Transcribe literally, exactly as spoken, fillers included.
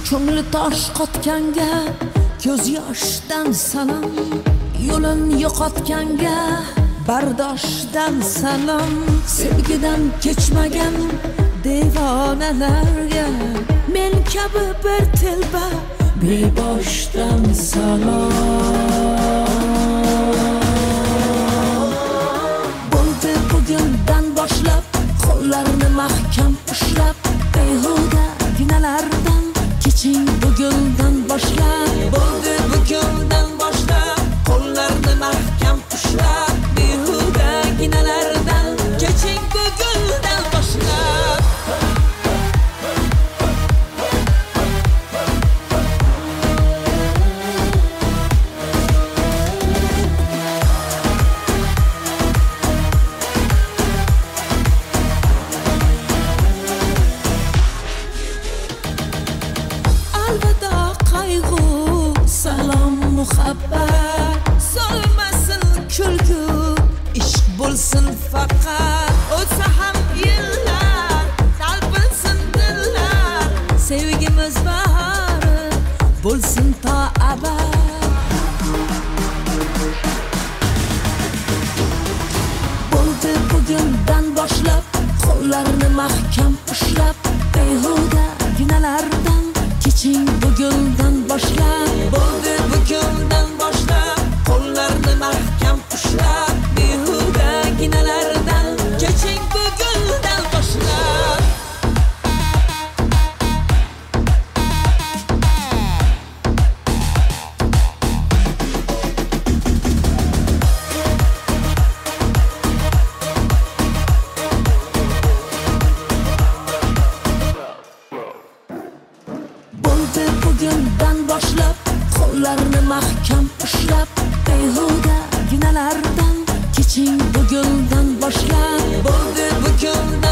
ko'ngli tosh qotganga ko'z yoshdan salom, yo'lin yo'qotganga bardoshdan salom. Sevgidan kechmagan devonalarga men kabi bir telba beboshdan salom. Bo'ldi bugundan boshlab qo'llarni mahkam ushlab, behuda ginalardan keching bugundan boshlab. Bo'ldi bugundan boshlab qo'llarni mahkam ushlab, behuda ginalardan keching bugundan boshlab. Alvida qayg'u, salom muhabbat, solmasin kulgu, ishq bo'lsin faqat. O'tsa ham yillar, talpinsin dillar, sevgimiz bahori bo'lsin to abad. Bo'ldi bugundan boshlab qo'llarni mahkam ushlab, behuda ginalardan keching bugundan boshlab. Bo'ldi bugundan boshlab qo'llarni mahkam ushlab, behuda ginalardan keching bugundan boshlab. Bo'ldi bugundan boshlab qo'llarni mahkam ushlab, behuda ginalardan keching bugundan boshlab. Bo'ldi bugundan